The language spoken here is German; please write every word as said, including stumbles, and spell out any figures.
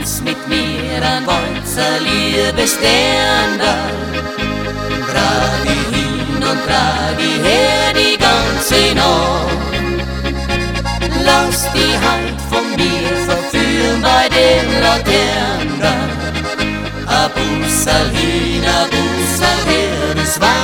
tanz mit mir ein Walzer, liebe Sterne. Trag ich hin und trag ich her die ganze Nacht. Lass die Hand von mir verführen bei den Laternen. A Busserl hin, a Busserl her, das war